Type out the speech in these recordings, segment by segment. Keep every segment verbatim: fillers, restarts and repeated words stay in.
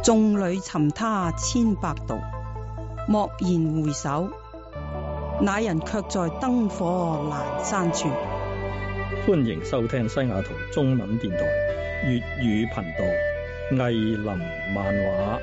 眾裏尋他千百度，驀然回首，那人卻在燈火闌珊處。 歡迎收聽西雅圖中文電台粵語頻道藝林漫畫。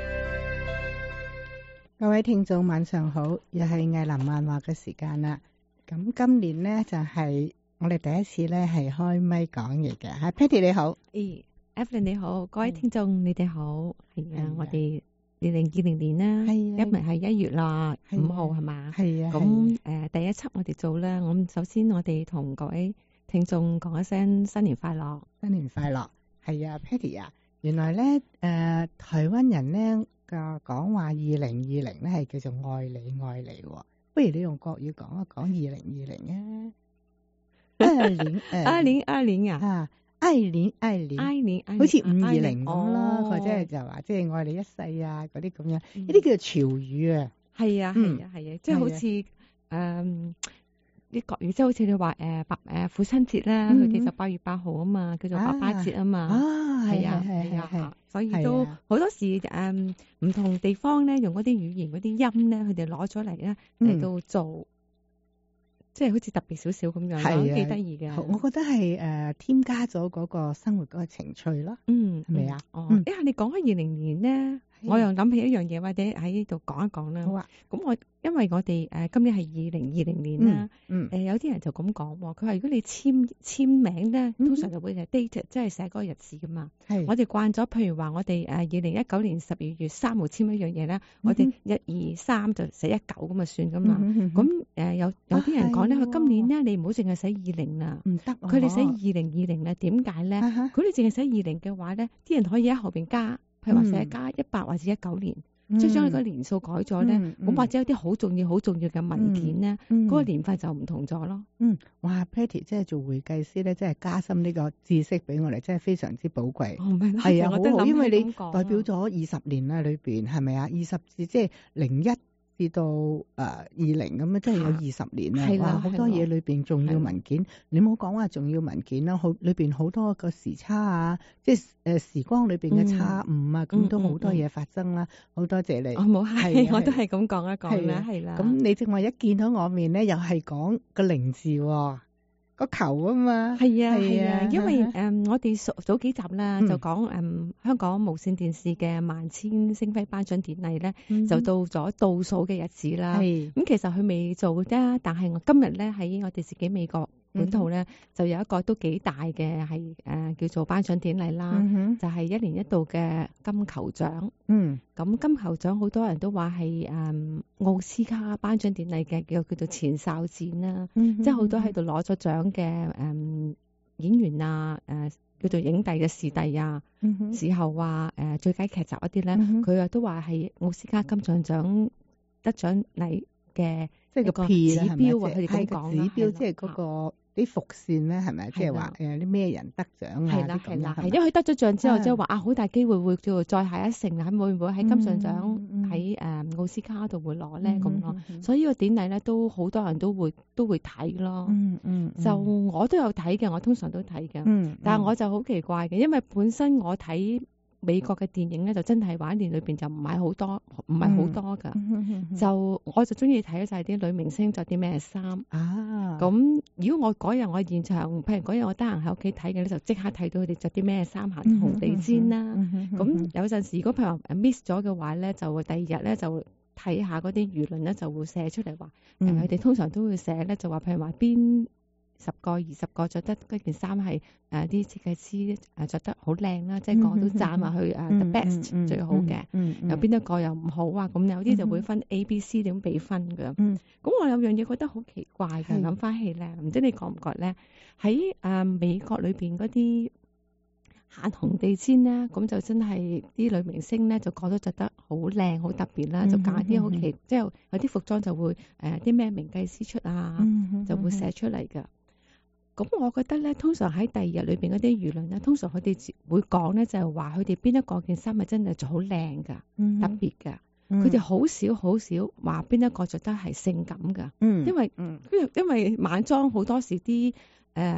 各位聽眾晚上好，又係藝林漫畫嘅時間啦。咁今年呢，就係、是、我哋第一次咧係開咪講嘢嘅。係 Patty 你好， 誒 Evelyn 你好，各位聽眾、嗯、你哋好。係啊，我哋二零二零年啦，今日係一月啦，五號係嘛？係啊。咁誒、呃、第一輯我哋做啦，咁首先我哋同各位聽眾講一聲新年快樂， 新年快樂。係啊 Patty 啊，原來咧誒、呃、台灣人咧嘅講話二零二零咧係叫做愛你愛你喎，不如你用國語講一講二零二零啊。二零二零二零啊， 愛你愛你愛你， 好似五二零咁啦，或者係就話即係愛你一世啊嗰啲咁樣，呢啲叫做潮語啊。係啊係啊係啊，即係好似誒啲國語，即係好似你話誒八誒父親節啦，佢哋就八月八號啊嘛，叫做爸爸節啊嘛。啊係啊係啊，所以都好多時誒唔同地方咧用嗰啲語言嗰啲音咧，佢哋攞咗嚟咧嚟到做。即係好似特別少少咁樣，係幾得意嘅。 我覺得係誒、呃、添加咗嗰個生活嗰個情趣咯。嗯，係咪啊？哦， 嗯、因為你講開二零年咧，我又諗起一樣嘢，或者喺呢度講一講啦。好啊。咁我因為我哋誒、呃、今年係二零二零年啦。嗯。誒、呃、有啲人就咁講喎，佢話如果你簽簽名咧，通常就會係 date，即係寫嗰個日子噶嘛。係。我哋慣咗，譬如話我哋誒二零一九年十二月三號簽一樣嘢咧，我哋一二三就寫一九咁啊算噶嘛。咁誒、呃、有有啲人講咧，佢、啊、今年咧你唔好淨係寫二零啦，唔得。佢哋寫二零二零咧，點解咧？佢哋淨係寫二零嘅話咧，啲人可以喺後邊加，譬如話寫加一百或者一九年。即係將你個年數改咗咧，咁、嗯、或者有啲好重要、好重要嘅文件咧，嗰、嗯嗯、個年份就唔同咗咯。嗯， 哇 Patty 即係做會計師咧，即係加深呢個知識俾我哋，真係非常之寶貴。哦，係係啊，好好，因為你代表咗二十年啦，裏邊係咪啊？二十至即係零一至到誒二零咁樣，即係有二十年啦。係啦，好多嘢裏邊重要文件，你唔好講話重要文件啦，好裏邊好多個時差啊，即係誒時光裏邊嘅差誤啊，咁、嗯、都好多嘢發生啦。好、嗯嗯、多謝你。 我冇係，我都係咁講一講啦，係啦。 咁你正話一見到我面咧，又係講個零字喎。個球啊嘛，係啊係啊， 因為誒、嗯、我哋早早幾集啦，嗯、就講誒、嗯、香港無線電視嘅萬千星輝頒獎典禮咧，嗯、就到咗倒數嘅日子啦。咁、嗯、其實佢未做啫，但係我今日咧喺我哋自己美國本土咧、嗯，就有一個都幾大嘅係誒叫做頒獎典禮啦，嗯、就係、是、一年一度嘅金球獎。嗯，咁金球獎好多人都話係誒奧斯卡頒獎典禮嘅叫叫做前哨戰啦，嗯、即係好多喺度攞咗獎嘅誒演員啊，誒、呃、叫做影帝嘅視帝啊，嗯、時候話誒、呃、最佳劇集一啲咧，佢、嗯、又都話係奧斯卡金像獎得獎禮嘅即係個指標啊，佢哋咁講啦， 指標即係嗰個。啲伏線咧係咪即係話誒啲咩人得獎啊？ 係啦係啦，係因為佢得咗獎之後，即係話啊好大機會會叫做再下一城啊，會唔會喺金像獎喺誒奧斯卡度會攞咧咁咯？所以呢個典禮咧都好多人都會都會睇咯。嗯嗯，就我都有睇嘅，我通常都睇嘅。嗯，但係我就好奇怪嘅，因為本身我睇美國嘅電影咧，就真係話一年裏邊就唔係好多，唔係好多噶、嗯。就我就中意睇就係啲女明星着啲咩衫啊。咁如果我嗰日我現場，譬如嗰日我得閒喺屋企睇嘅咧，就即刻睇到佢哋着啲咩衫行紅地氈啦。咁、嗯嗯、有陣時如果譬如 miss 咗嘅話咧，就會第二日咧就睇下嗰啲輿論咧就會寫出嚟話，誒佢哋通常都會寫咧就話譬如話邊十個二十個着得嗰件衫係誒啲設計師誒着得好靚啦，即係個個都讚話佢誒 the best、嗯、最好嘅、嗯嗯，有邊一個又唔好啊？咁有啲就會分 A、B、C 點比分㗎。咁、嗯、我有樣嘢覺得好奇怪嘅，諗翻起咧，唔知你覺唔覺咧？喺誒、呃、美國裏邊嗰啲行紅地氈咧，咁就真係啲女明星咧就個個都着得好靚好特別啦，就揀啲好奇，嗯、即係有啲服裝就會誒啲咩名計師出啊，嗯、就會寫出嚟㗎。咁我覺得咧，通常喺第二日裏邊嗰啲輿論咧，通常佢哋會講咧，就係話佢哋邊一個件衫係真係做好靚噶，特別噶。佢哋好少好少話邊一個着得係性感噶，嗯，因為，嗯，因為因為晚裝好多時啲誒誒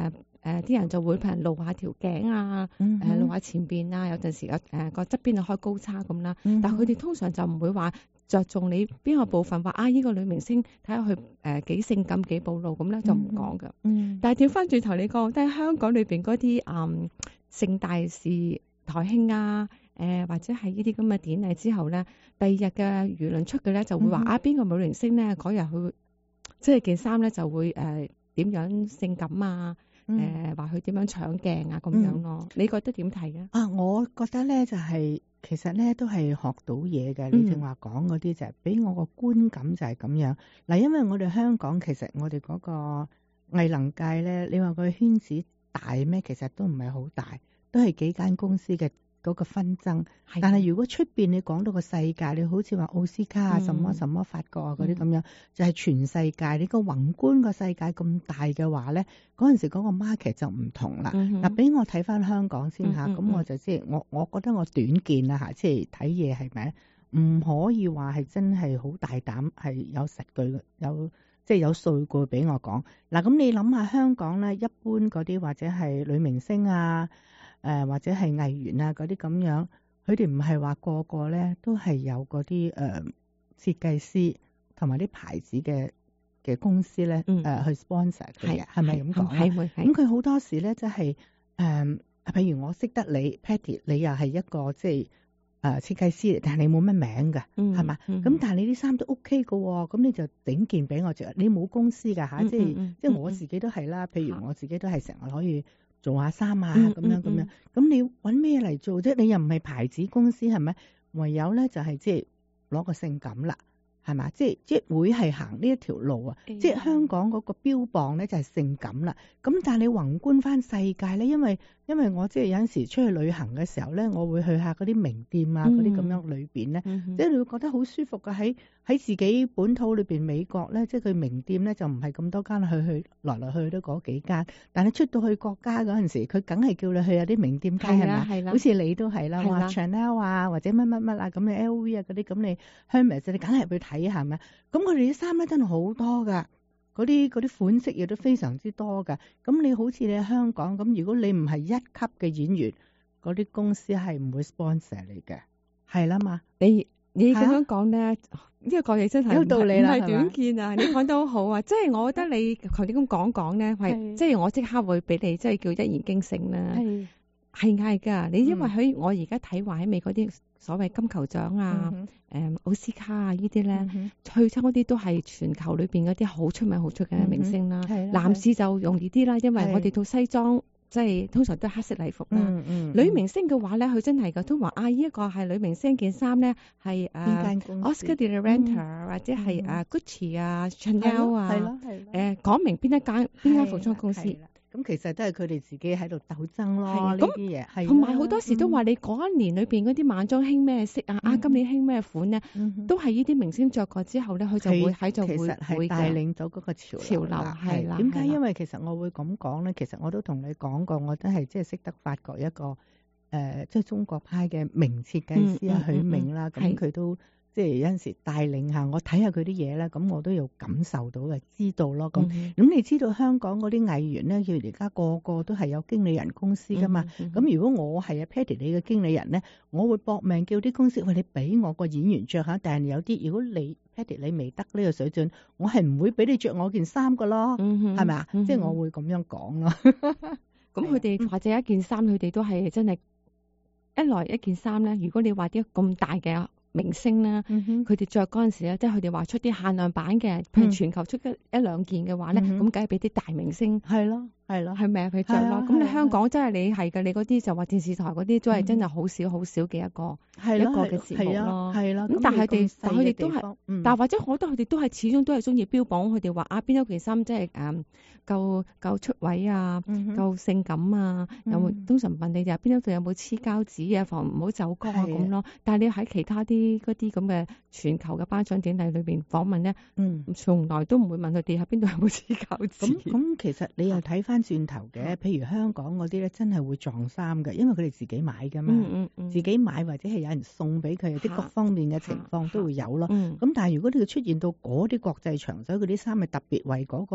誒啲人就會譬如露下條頸啊，誒、呃、露下前邊啊，有陣時有誒個側邊就開高叉咁啦。嗯、但係佢哋通常就唔會話着重你邊個部分話啊，依、這個女明星睇下佢誒幾性感幾暴露咁咧，就唔講㗎。嗯、但係調翻轉頭你講，喺香港裏邊嗰啲誒盛大事台慶啊，誒、呃、或者係呢啲咁嘅典禮之後咧，第二日嘅輿論出嘅咧就會話、嗯、啊邊個女明星咧嗰日佢即係件衫咧就會誒點、呃、樣性感啊？誒話佢點樣搶鏡啊咁樣咯？嗯、你覺得點睇啊？ 啊，我覺得咧就係、是、其實咧都係學到嘢嘅。你正話講嗰啲就係俾我個觀感就係咁樣。嗱，因為我哋香港其實我哋嗰個藝能界咧，你話個圈子大咩？其實都唔係好大，都係幾間公司嘅嗰個紛爭。的但係如果出邊你講到個世界，你好似話奧斯卡啊、什麼什麼法國啊嗰啲咁樣，嗯、就係全世界。你個宏觀個世界咁大嘅話咧，嗰陣時嗰個 market 就唔同啦。嗱，俾我睇翻香港先嚇，咁、嗯嗯、我就即係我我覺得我短見啦嚇，即係睇嘢係咪？唔可以話係真係好大膽，係有實據有即係有數據俾我講。嗱，咁你諗下香港咧，一般嗰啲或者係女明星啊。誒、呃、或者係藝員啊嗰啲咁樣，佢哋唔係話個個咧都係有嗰啲誒設計師同埋啲牌子嘅嘅公司咧誒、嗯呃、去 sponsor 佢嘅，係咪咁講咧？咁佢好多時咧即係誒，譬如我識得你 Patty， 你又係一個即係誒設計師，但係你冇乜名㗎，係嘛？咁但係你啲衫都 OK 㗎喎，咁你就整件俾我着，你冇公司㗎嚇，即係即係我自己都係啦。譬如我自己都係成日可以。做下衫啊咁樣咁樣，咁、嗯嗯、你揾咩嚟做啫？你又唔係牌子公司係咪？唯有咧就係即係攞個性感啦，係嘛？即係即係會係行呢一條路啊！嗯、即係香港嗰個標榜咧就係性感啦。咁但係你宏觀翻世界咧，因為因為我即係有陣時出去旅行嘅時候咧，我會去下嗰啲名店啊嗰啲咁樣裏邊咧，嗯、即係你會覺得好舒服㗎。喺喺自己本土裏邊美國咧，即係佢名店咧就唔係咁多間，去去來來去去都嗰幾間。但係出到去國家嗰陣時，佢梗係叫你去有啲名店街係咪？係啦，好似你都係啦，話 Chanel 啊或者乜乜乜啊咁，你 L V 啊嗰啲咁，你 Hermes 你梗係去睇下係咪？咁佢哋啲衫咧真係好多㗎。嗰啲嗰啲款式亦都非常之多㗎，咁你好似你喺香港咁，如果你唔係一級嘅演員，嗰啲公司係唔會 sponsor 你嘅，係啦嘛。你你咁樣講咧，呢、啊、個講嘢真係有道理啦，唔係短見啊！吧你講得好好啊，即係我覺得你頭先咁講講咧，係即係我即刻會俾你即係叫一言驚醒啦。係係㗎，你因為喺我而家睇話喺美國啲所謂金球獎啊、誒、嗯嗯、奧斯卡啊呢啲咧，去親嗰啲都係全球裏邊嗰啲好出名好出嘅明星啦。嗯、男士就容易啲啦，因為我哋套西裝即係通常都係黑色禮服啦。嗯嗯、女明星嘅話咧，佢真係嘅都話啊，呢、這、一個係女明星件衫咧係誒 Oscar de la Renta、嗯、或者係誒 Gucci 啊、Chanel 啊，係咯係誒講明邊一間邊間服裝公司。咁其實都係佢哋自己喺度鬥爭咯，呢啲嘢係。同埋好多時都話你嗰一年裏邊嗰啲晚裝興咩色啊？啊，今年興咩款咧？都係呢啲明星着過之後咧，佢就會喺就會會帶領咗嗰個潮流啦。係啦，點解？因為其實我會咁講咧，其實我都同你講過，我都係即係識得發覺一個誒，即係中國派嘅名設計師啊，許銘啦，咁佢都。即係有陣時帶領下我睇下佢啲嘢咧，咁我都有感受到嘅，知道咯。咁咁、mm hmm. 你知道香港嗰啲藝員咧，佢而家個個都係有經理人公司噶嘛。咁、mm hmm. 如果我係阿 Patty 你嘅經理人咧，我會搏命叫啲公司，喂，你俾我個演員着下。但係有啲如果你 Patty 你未得呢個水準，我係唔會俾你着我件衫噶咯，係咪啊？即係我會咁樣講咯。咁佢哋或者一件衫，佢哋都係真係一來一件衫咧。如果你話啲咁大嘅明星啦，佢哋着嗰陣時咧，即係佢哋話出啲限量版嘅，譬如全球出一一兩件嘅話咧，咁梗係俾啲大明星係咯，係咯，係咪啊？佢着咯。咁你香港真係你係嘅，你嗰啲就話電視台嗰啲都係真係好少好少嘅一個一個嘅節目咯。係咯，咁但係佢哋，但佢哋都係，但係或者我覺得佢哋都係始終都係中意標榜佢哋話啊邊一件衫即係誒夠夠出位啊，夠性感啊，有冇通常問你哋邊一度有冇黐膠紙啊，防唔好走光啊咁咯。但係你喺其他啲嗰啲咁嘅全球嘅頒獎典禮裏邊訪問咧，嗯，從來都唔會問佢哋喺邊度有冇黐膠紙。咁咁其實你又睇翻轉頭嘅，譬如香港嗰啲咧，真係會撞衫嘅，因為佢哋自己買噶嘛，嗯嗯嗯、自己買或者係有人送俾佢，啲各方面嘅情況都會有咯。咁、嗯、但係如果你出現到嗰啲國際場所，嗰啲衫係特別為嗰個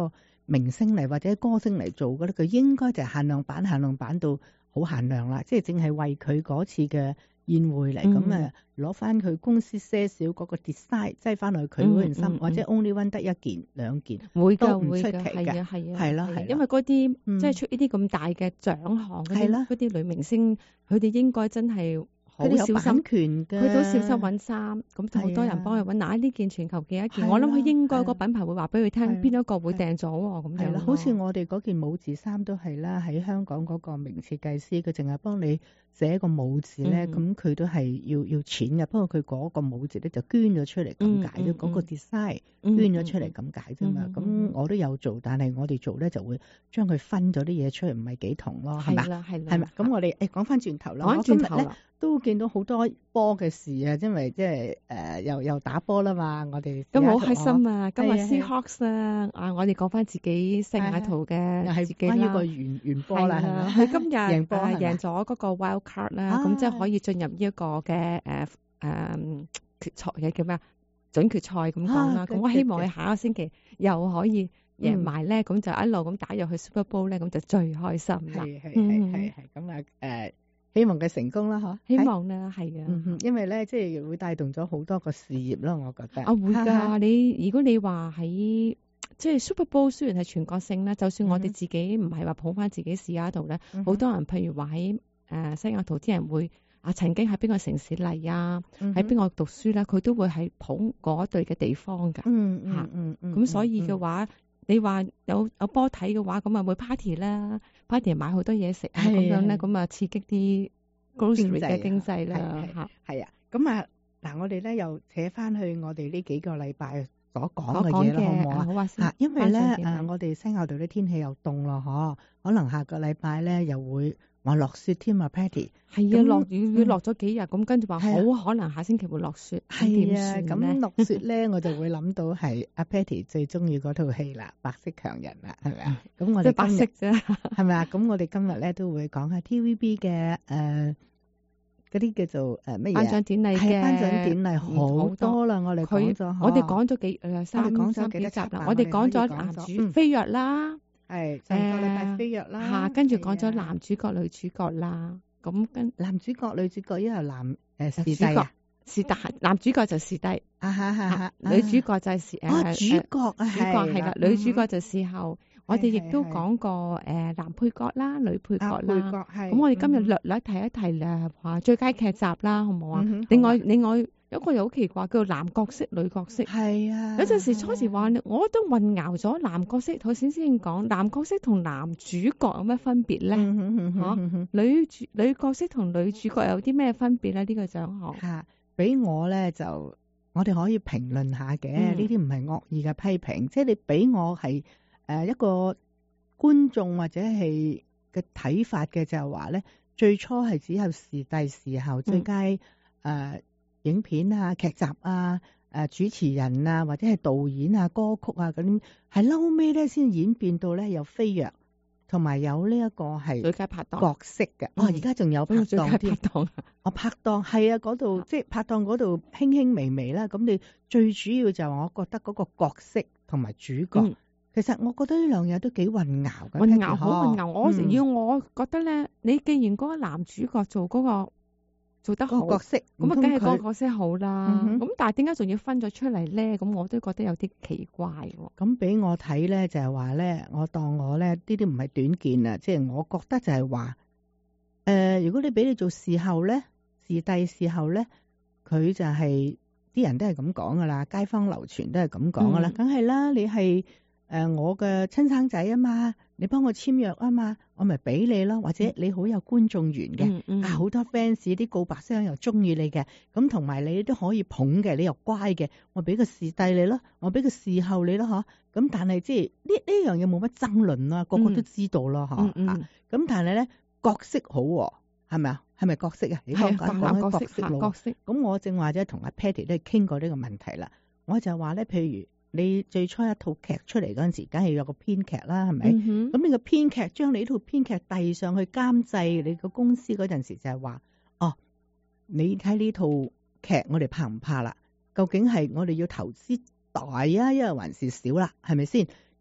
明星嚟或者歌星嚟做嘅咧，佢應該就係限量版，限量版到好限量啦，即係淨係為佢嗰次嘅宴會嚟咁啊，攞翻佢公司些少嗰個 design 擠翻去佢嗰件衫，嗯嗯嗯、或者 only one 得一件兩件， 會都唔出奇嘅，係啊係啊， 係咯係， 因為嗰啲、 嗯、 即係出呢啲咁大嘅獎項嗰啲嗰啲女明星，佢哋應該真係。好小心權嘅， 佢都小心揾衫，咁就好多人幫佢揾。嗱呢件全球幾一件，我諗佢應該個品牌會話俾佢聽，邊一個會訂咗喎咁樣。 好似我哋嗰件舞字衫都係啦，喺香港嗰個名設計師，佢淨係幫你寫個舞字咧，咁、嗯、佢都係要要錢嘅。不過佢嗰個舞字咧就捐咗出嚟咁解啫，嗰、嗯嗯、個 design 捐咗出嚟咁解啫嘛。咁、嗯嗯、我都有做，但係我哋做咧就會將佢分咗啲嘢出嚟，唔係幾同咯，係咪？係啦係啦，係咪？咁我哋誒講翻轉頭啦， 講轉頭啦。 都見到好多波嘅事啊，因為即係誒又又打波啦嘛，我哋咁好開心啊！今日 Seahawks 啊，啊我哋講翻自己西雅圖嘅自己啦， 關於個完完波啦，係咪？ 佢今日贏波贏咗嗰個 wild card 啦，咁即係可以進入呢一個嘅誒誒決賽嘅叫咩啊？準決賽咁講啦。咁我希望佢下個星期又可以贏埋咧，咁就一路咁打入去 Super Bowl 咧，咁就最開心啦。 係係係係係咁啊誒！希望佢成功啦，嗬！ 希望啦，係啊， 嗯，因為咧，即係會帶動咗好多個事業咯，我覺得。 啊，會㗎！你如果你話喺即係 Super Bowl 雖然係全國性啦，就算我哋自己唔係話捧翻自己試下度咧，好、嗯、多人譬如話喺誒西雅圖啲人會啊曾經喺邊個城市嚟啊，喺邊個讀書咧，佢都會係捧嗰隊嘅地方㗎。嗯嗯嗯嗯。咁所以嘅話。嗯你話有有波睇嘅話，咁啊會 party 啦 ，party 買好多嘢食啊，咁樣咧，咁啊刺激啲 grocery 嘅經濟啦，嚇係啊。咁啊嗱，我哋咧又扯翻去我哋呢幾個禮拜所講嘅嘢啦，好唔好啊？好啊，嚇，因為咧誒，我哋西雅圖啲天氣又凍咯，嗬，可能下個禮拜咧又會話落雪添啊 ，Patty。係啊，落雨雨落咗幾日，咁跟住話好可能下星期會落雪。係啊，咁落雪咧，我就會諗到係阿 Patty 最中意嗰套戲啦，《白色強人》啦，係咪啊？咁我哋白色啫，係咪啊？咁我哋今日咧都會講下 T V B 嘅誒嗰啲叫做誒乜嘢？頒獎典禮嘅頒獎典禮好多啦，我哋講咗，我哋講咗幾誒三三幾集啦，我哋講咗男主飛躍啦。係上個禮拜飛躍啦，嚇，跟住講咗男主角、女主角啦，咁跟男主角、女主角因為男誒視帝啊，視帝男主角就視帝，啊哈哈，女主角就係視誒主角啊，主角係啦，女主角就視後。我哋亦都講過誒男配角啦、女配角啦，咁我哋今日略略提一提誒話最佳劇集啦，好唔好啊？另外另外。有一個又好奇怪，叫做男角色、女角色。係啊，有陣時初時話我都混淆咗男角色。頭先先講男角色同男主角有咩分別咧？嚇、嗯啊，女主女角色同女主角有啲咩分別咧？呢、這個獎項嚇，俾我咧就我哋可以評論下嘅，呢啲唔係惡意嘅批評，即係你俾我係誒一個觀眾或者係嘅睇法嘅，就係話咧，最初係只有視帝視後最佳誒。嗯呃影片啊、劇集啊、誒主持人啊，或者係導演啊、歌曲啊嗰啲，係嬲尾咧先演變到咧有飛躍，同埋有呢一個係最佳拍檔角色嘅。哦，而家仲有拍檔添，我拍檔係啊，嗰度即係拍檔嗰度輕輕微微啦。咁你最主要就係我覺得嗰個角色同埋主角，嗯、其實我覺得呢兩樣都幾混淆嘅。混淆好混淆，我成要我覺得咧，你既然嗰個男主角做嗰、嗰個。做得好角色，咁啊，梗係嗰個角色好啦。咁、嗯、但係點解仲要分咗出嚟咧？咁我都覺得有啲奇怪喎。咁俾我睇咧，就係話咧，我當我咧呢啲唔係短見啊，即、就、係、是、我覺得就係話，誒、呃，如果你俾你做事後咧，視帝事後咧，佢就係、是、啲人都係咁講噶啦，街坊流傳都係咁講噶啦，梗係啦，你係。誒、呃，我嘅親生仔啊嘛，你幫我簽約啊嘛，我咪俾你咯。或者你好有觀眾緣嘅，嗯嗯、啊好多 fans 啲告白箱又中意你嘅，咁同埋你都可以捧嘅，你又乖嘅，我俾個視帝你咯，我俾個視後你咯，嗬。咁但係即係呢呢樣嘢冇乜爭論啦，個個都知道咯，嗬、嗯。嗯咁、啊、但係咧角色好係咪啊？係咪角色啊？你講講講角色角色。咁我正話者同阿 Patty 都係傾過呢個問題啦。我就話咧，譬如。你最初一套劇出嚟嗰陣時，梗係有個編劇啦，係咪？咁、嗯、你個編劇將你呢套編劇遞上去監製你個公司嗰陣時，就係話：哦，你睇呢套劇，我哋拍唔拍啦？究竟係我哋要投資大啊，因為還是少啦？係咪先？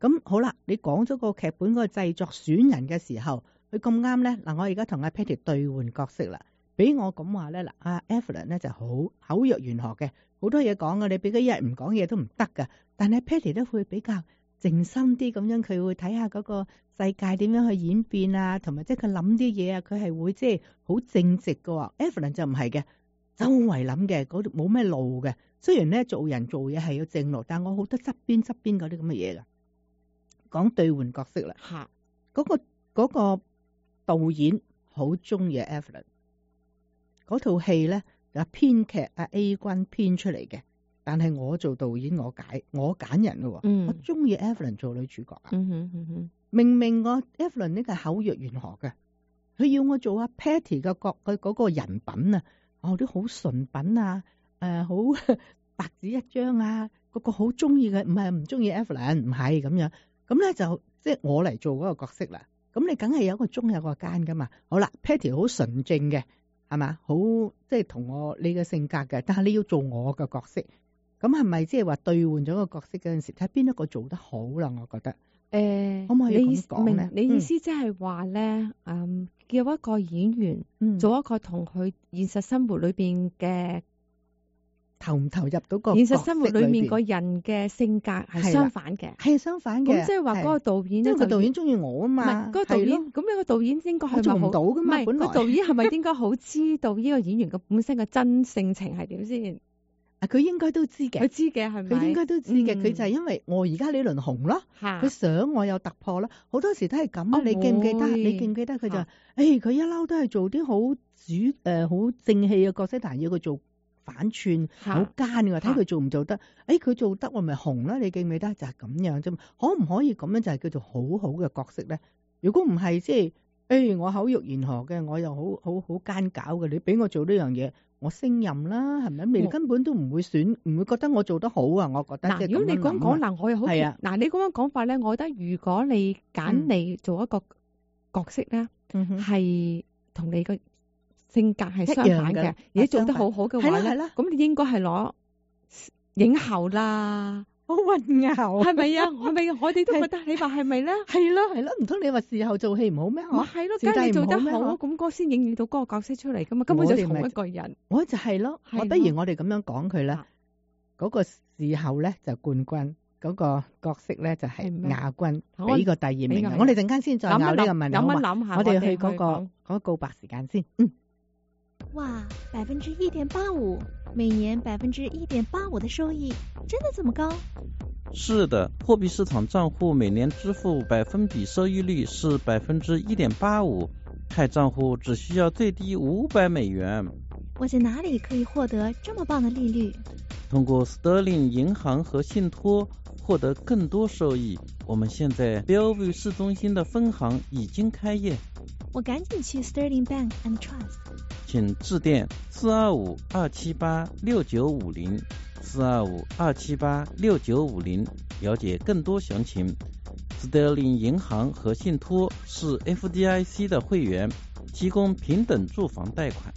咁好啦，你講咗個劇本嗰個製作選人嘅時候，佢咁啱咧嗱，我而家同阿 Patty 兌換角色啦。俾我咁話咧嗱，阿 Evelyn 咧就好口若懸河嘅，好多嘢講嘅，你俾佢一日唔講嘢都唔得噶。但係 Patty 都會比較靜心啲咁樣，佢會睇下嗰個世界點樣去演變啊，同埋即係佢諗啲嘢啊，佢係會即係好正直嘅。Evelyn 就唔係嘅，周圍諗嘅，嗰度冇咩路嘅。雖然咧做人做嘢係要正路，但我好多側邊側邊嗰啲咁嘅嘢噶。講兌換角色啦，嚇嗰個嗰個導演好中意 Evelyn。嗰套戲咧，有編劇阿 A 君編出嚟嘅，但係我做導演，我解我揀人咯、嗯。我中意 Evelyn 做女主角啊、嗯嗯嗯。明明我 Evelyn 呢個口若懸河嘅，佢要我做阿 Patty 嘅角嘅嗰個人品啊，哦啲好純品啊，誒、呃、好白紙一張啊，嗰、嗰個好中意嘅，唔係唔中意 Evelyn， 唔係咁樣，咁咧就即係我嚟做嗰個角色啦。咁你梗係有個中有個奸噶嘛。好啦 ，Patty 好純正嘅。係嘛？好即係同我你嘅性格嘅，但係你要做我嘅角色，咁係咪即係話兌換咗個角色嗰陣時，睇邊一個做得好啦？我覺得，誒、呃，可唔可以咁講咧？ 你意思即係話咧，嗯，叫一個演員、嗯、做一個同佢現實生活裏邊嘅投唔投入到個現實生活裏面個人嘅性格係相反嘅， 係相反嘅。 咁即係話嗰個導演咧， 即係個導演中意我啊嘛。唔係嗰個導演，咁呢個導演應該係做唔到噶嘛？本來個導演係咪應該好知道呢個演員嘅本身嘅真性情係點先？ 啊，佢應該都知嘅， 佢知嘅係咪？ 佢應該都知嘅，佢、嗯、就係因為我而家呢輪紅咯，佢想我有突破啦。好多時都係咁啊！你記唔記得？你記唔記得佢就誒，佢、哎、一嬲都係做啲好主誒好、呃、正氣嘅角色，但係要佢做反串好奸嘅，睇佢做唔做得？誒、哎，佢做得我咪紅啦！你記唔記得？就係、是、咁樣啫嘛。可唔可以咁樣就係叫做好好嘅角色咧？如果唔係，即係誒我口若懸河嘅，我又好好好奸狡嘅，你俾我做呢樣嘢。我升任啦，係咪？你根本都唔會選，唔會覺得我做得好啊！我覺得。嗱， 如果你咁講，嗱，我又好。係啊。嗱，你咁樣講法咧，我覺得如果你揀你做一個角色咧，係、嗯、同你個性格係相反嘅，而做得好好嘅話咧，咁你應該係攞影后啦。 好混淆， 係咪啊？係咪？我哋都覺得你話係咪咧？ 係咯係咯，唔通你話事後做戲唔好咩？ 咪係咯，梗係你做得好，咁嗰先影到嗰個角色出嚟噶嘛？根本就同一個人。 我就係咯，我不如我哋咁樣講佢啦。嗰、嗰個事後咧就冠軍，嗰、嗰個角色咧就係亞軍，俾個第二名。我哋陣間先再拗呢個問題。 諗一諗下， 我哋去嗰、嗰個嗰、嗰個告白時間先。嗯。 哇，百分之一點八五，每年百分之一點八五的收益，真的這麼高？ 是的，貨幣市場賬戶每年支付百分比收益率是百分之一點八五，開賬戶只需要最低五百美元。 我在哪裡可以獲得這麼棒的利率？ 通過 Sterling 銀行和信託獲得更多收益。我們現在 Bellevue 市中心的分行已經開業。 我趕緊去 Sterling Bank and Trust。 請致電四二五二七八六九五零四二五二七八六九五零，了解更多詳情。Sterling 銀行和信託是 F D I C 的會員，提供平等住房貸款。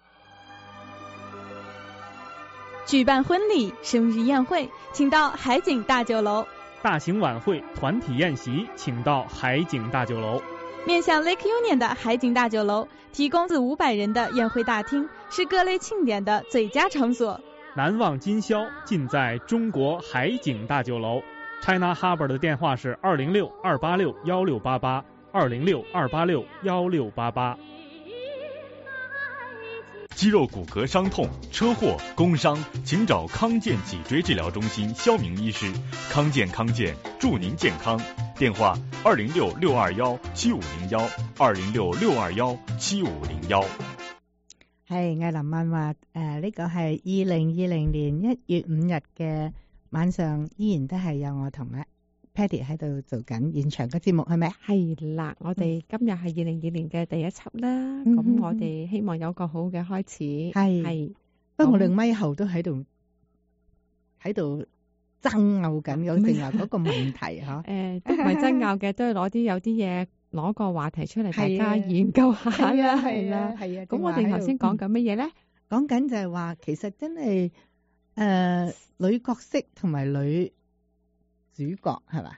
舉辦婚禮、生日宴會，請到海景大酒樓。 大型晚會、團體宴席，請到海景大酒樓。 面向 Lake Union 的海景大酒樓，提供四五百人的宴會大廳，是各類慶典的最佳場所。 難忘今宵，盡在中國海景大酒樓。China Harbour 的電話是二零六二八六幺六八八，二零六二八六幺六八八。 肌肉骨骼傷痛、車禍、工傷，請找康健脊椎治療中心肖明醫師。康健康健，祝您健康。電話二零六六二幺七五零幺，二零六六二幺七五零幺。 係藝林漫畫誒，呢個係二零二零年一月五日嘅晚上，依然都係有我同阿 Patty 喺度做緊現場嘅節目，係咪？ 係啦，我哋今日係二零二零嘅第一輯啦，咁、嗯、我哋希望有個好嘅開始。係係， 不過我哋咪後都喺度喺度爭拗緊，有成日嗰個問題吓。誒、 呃，都唔係爭拗嘅，都係攞啲有啲嘢攞個話題出嚟，大家研究下。係啊係啦係啊。咁我哋頭先講緊乜嘢咧？ 講緊就係話，其實真係誒、呃、女角色同埋女主角係嘛？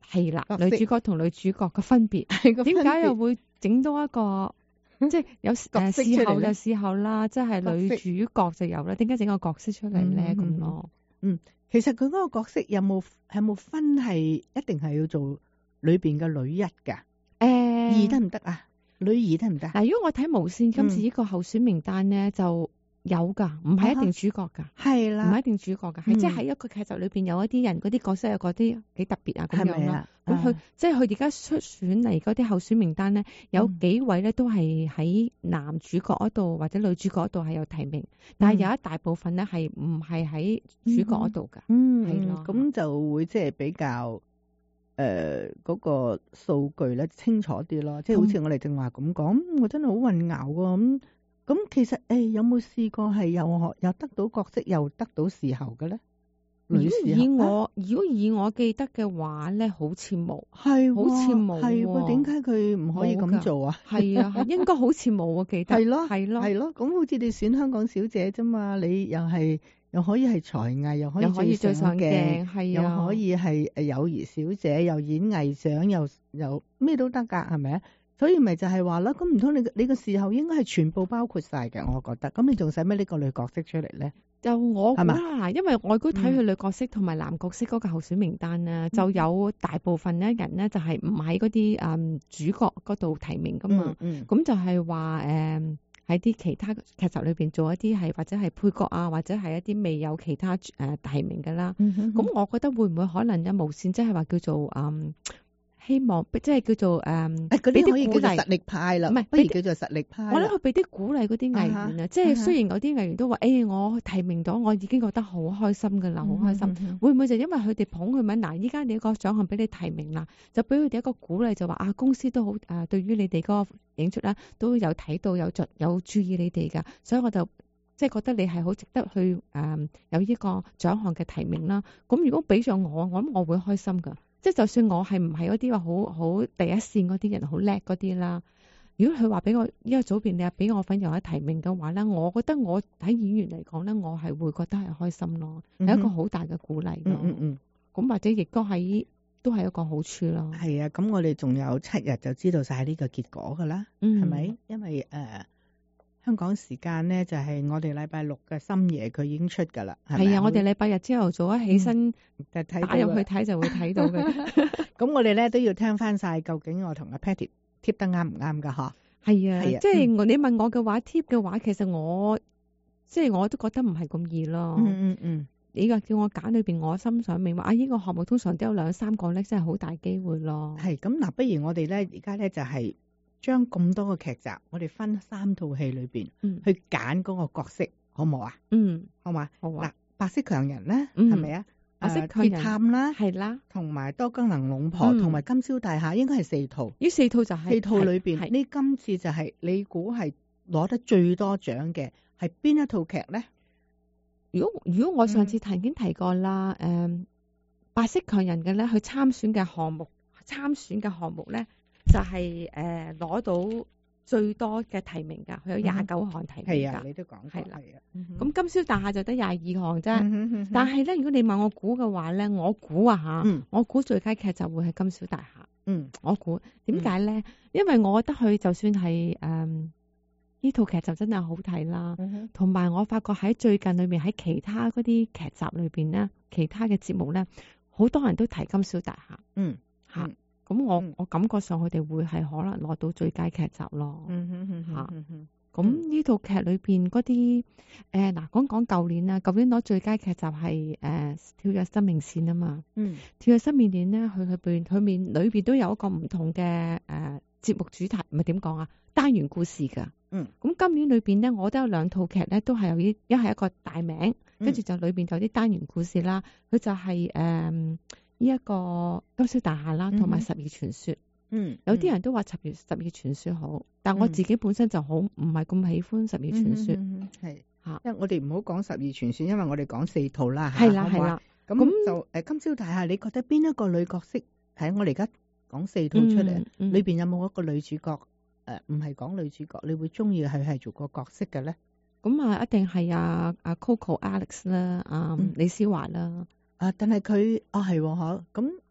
係啦，女主角同女主角嘅分別，點解又會整多一個？即係有誒事後就事後啦，即係女主角就有啦。點解整個角色出嚟咧？咁咯， 嗯，其實佢嗰個角色有冇有冇分係一定係要做裏邊嘅女一㗎？誒、欸，二得唔得啊？女二得唔得？ 嗱，如果我睇無線今次呢個候選名單咧，嗯、就有㗎，唔係一定主角㗎，係啦，唔係一定主角㗎，係、嗯、即係喺一個劇集裏邊有一啲人嗰啲角色有嗰啲幾特別啊咁樣咯。咁佢、啊、即係佢而家出選嚟嗰啲候選名單咧，有幾位咧都係喺男主角嗰度或者女主角嗰度係有提名，嗯、但係有一大部分咧係唔係喺主角嗰度㗎。 嗯，係咯，咁就會即係比較誒嗰、呃嗰個數據咧清楚啲咯，即係好似我哋正話咁講，我真係好混淆喎咁。咁其實誒、欸、有冇試過係又學又得到角色又得到視后嘅咧？ 如果以我如果以我記得嘅話咧，好似冇，係好似冇，係喎。點解佢唔可以咁做啊？係啊，應該好似冇我記得。係咯，係咯，係咯。咁好似你選香港小姐啫嘛，你又係又可以係才藝，又可以最最上鏡，係啊，又可以係誒友誼小姐，又演藝獎，又又咩都得㗎，係咪啊？所以咪就係話啦，咁唔通你你個視后應該係全部包括晒嘅，我覺得。咁你仲使咩呢個女角色出嚟咧？就我估啦，因為我估睇佢女角色同埋男角色嗰個候選名單咧，嗯、就有大部分咧人咧就係唔喺嗰啲誒主角嗰度提名噶嘛。咁、嗯嗯、就係話誒喺啲其他劇集裏邊做一啲係或者係配角啊，或者係一啲未有其他誒、呃、提名噶啦。咁、嗯嗯、我覺得會唔會可能有無線即係話叫做誒？嗯希望即係叫做誒，嗰啲可以叫做實力派啦，唔係不如叫做實力派。我諗佢俾啲鼓勵嗰啲藝員啊，uh-huh, 即係雖然嗰啲藝員都話，誒、uh-huh. 欸，我提名到，我已經覺得好開心噶啦，好開心。Uh-huh. 會唔會就因為佢哋捧佢咪？嗱，依家你一個獎項俾你提名啦，就俾佢哋一個鼓勵，就話啊，公司都好誒，對於你哋嗰個演出啦，都有睇到有注有注意你哋噶，所以我就即係覺得你係好值得去誒、呃、有呢個獎項嘅提名啦。咁如果俾咗我，我諗我會開心噶。即係就算我係唔係嗰啲話好好第一線嗰啲人好叻嗰啲啦，如果佢話俾我呢個組別你係俾我份有一提名嘅話咧，我覺得我喺演員嚟講咧，我係會覺得係開心咯，係、嗯、一個好大嘅鼓勵咯。嗯嗯咁、嗯、或者亦都係都係一個好處咯。係啊，咁我哋仲有七日就知道晒呢個結果噶啦，係、嗯、咪？因為誒。呃香港時間咧就係、是、我哋禮拜六嘅深夜佢已經出噶啦，係啊，我哋禮拜日朝頭早一起身、嗯、就睇打入去睇就會睇到嘅。咁我哋咧都要聽翻晒究竟我同阿 Patty 貼得啱唔啱噶嗬？係啊，即係、就是、你問我嘅話貼嘅話，其實我即係、就是、我都覺得唔係咁易咯。嗯嗯嗯，呢個叫我揀裏邊，我心想明白啊，呢、這個項目通常都有兩三個咧，真係好大機會咯。係咁嗱，不如我哋咧而家咧就係、是。將咁多個劇集，我哋分三套戲裏邊、嗯、去揀嗰個角色，好唔好啊？嗯，好嘛？好啊。嗱，白色強人咧，係咪啊？白色強人、鐵探啦，係啦，同埋多功能龍婆，同、嗯、埋金宵大廈，應該係四套。呢四套就係、是、四套裏邊，呢今次就係、是、你估係攞得最多獎嘅係邊一套劇咧？如果如果我上次曾經提過啦，誒、嗯嗯，白色強人嘅咧，佢參選嘅項目，參選嘅項目咧。就係誒攞到最多嘅提名㗎，佢有廿九項提名㗎。係、嗯、啊，你都講過。係啦，係啊。咁、嗯、金宵大廈就得廿二項啫、嗯嗯。但係咧，如果你問我估嘅話咧，我估啊嚇、嗯，我估最佳劇就會係金宵大廈。嗯，我估點解咧？因為我覺得佢就算係誒呢套劇就真係好睇啦，同、嗯、埋我發覺喺最近裏面喺其他嗰啲劇集裏邊咧，其他嘅節目咧，好多人都提金宵大廈。嗯，嚇、嗯。咁我、嗯、我感覺上佢哋會係可能攞到最佳劇集咯，嚇、嗯。咁呢套劇裏邊嗰啲誒嗱，講講舊年啊，舊年攞最佳劇集係誒、呃、跳躍生命線啊嘛。嗯。跳躍生命線咧，佢佢邊佢面裏邊都有一個唔同嘅誒、呃、節目主題，唔係點講啊？單元故事㗎。嗯。咁今年裏邊咧，我都有兩套劇咧，都係有一一係一個大名，跟、嗯、住就裏邊就有啲單元故事啦。佢就係、是、誒。呃呢、這、一個金宵大廈啦，同埋十二傳說。嗯，有啲人都話十二十二傳說好，但我自己本身就好唔係咁喜歡十二傳說。係、嗯、嚇，因為我哋唔好講十二傳說，因為我哋講四套啦。係啦係啦，咁就誒金宵大廈，你覺得邊一個女角色喺我哋而家講四套出嚟，裏、嗯、邊、嗯、有冇一個女主角誒？唔係講女主角，你會中意佢係做個角色嘅咧？咁啊，一定係啊啊 Coco Alex 啦，啊、嗯、李思華啦。啊！但係佢啊係嗬，咁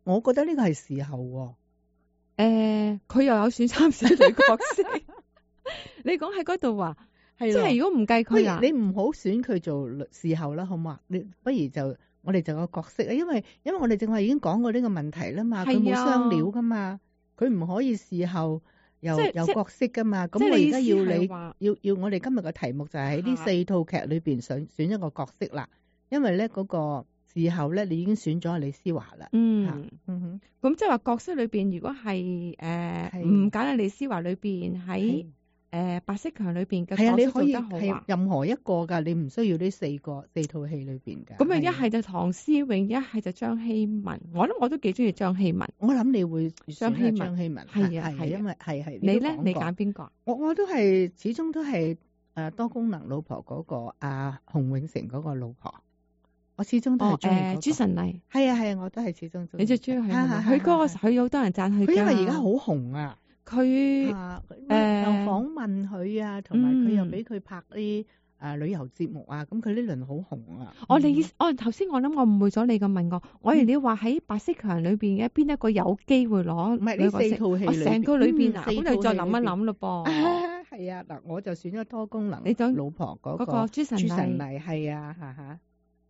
我覺得呢個係時候喎、哦。 誒、呃，佢又有選三小女角色。你講喺嗰度啊，即係如果唔計佢啊， 你唔好選佢做事後啦，好唔好啊？你不如就我哋就個角色啊，因為因為我哋正話已經講過呢個問題啦嘛，佢冇雙料噶嘛，佢唔可以事後又有角色噶嘛。咁我而家要你要要我哋今日嘅題目就係喺呢四套劇裏邊想選一個角色啦，因為咧嗰、那個。事後咧，你已經選咗李思華啦。 嗯，嗯哼，咁即係話角色裏邊，如果係誒唔揀喺李思華裏邊，喺誒白色強裏邊嘅角色做得好啊， 任何一個㗎，你唔需要呢四個四套戲裏邊㗎。 咁啊，一係就唐詩詠，一係就張希文。我諗我都幾中意張希文。 我諗你會張希文， 張希文係啊， 係因為係係。 你咧？你揀邊個？ 我我都係始終都係誒多功能老婆嗰個阿洪永城嗰個老婆。我始終都係中意嗰個朱晨麗， 係啊係啊，我都係始終中意。 你最中意佢係咪？佢嗰個佢有好多人讚佢。 佢因為而家好紅啊， 佢誒又訪問佢啊，同埋佢又俾佢拍啲誒旅遊節目啊，咁佢呢輪好紅啊。 我你我頭先我諗我誤會咗你咁問我，我以為你話喺白色強裏邊嘅邊一個有機會攞？ 唔係呢四套戲， 我成個裏邊啊，咁你再諗一諗咯噃。 係啊，嗱，我就選咗多功能。 你講老婆嗰個朱晨麗係啊，嚇嚇。